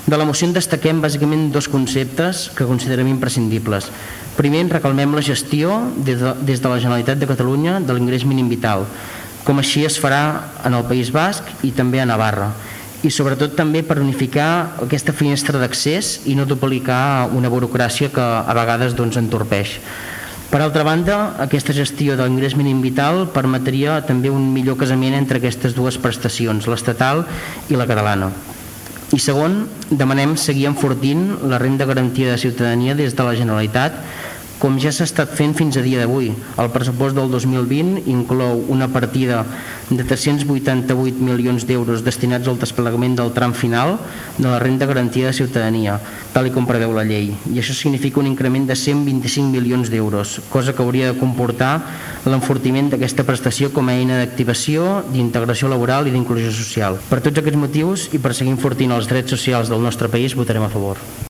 De la moció en destaquem bàsicament dos conceptes que considerem imprescindibles. Primer, en reclamem la gestió des de la Generalitat de Catalunya de l'ingrés mínim vital, com així es farà en el País Basc i també a Navarra, i sobretot també per unificar aquesta finestra d'accés i no duplicar una burocràcia que a vegades entorpeix. Per altra banda, aquesta gestió de l'ingrés mínim vital permetria també un millor casament entre aquestes dues prestacions, l'estatal i la catalana. I segon, demanem seguir enfortint la renda garantida de ciutadania des de la Generalitat, com ja s'ha estat fent fins a dia d'avui. El pressupost del 2020 inclou una partida de 388 milions d'euros destinats al desplegament del tram final de la renda garantida de ciutadania, tal com preveu la llei. I això significa un increment de 125 milions d'euros, cosa que hauria de comportar l'enfortiment d'aquesta prestació com a eina d'activació, d'integració laboral i d'inclusió social. Per tots aquests motius i per seguir enfortint els drets socials del nostre país, votarem a favor.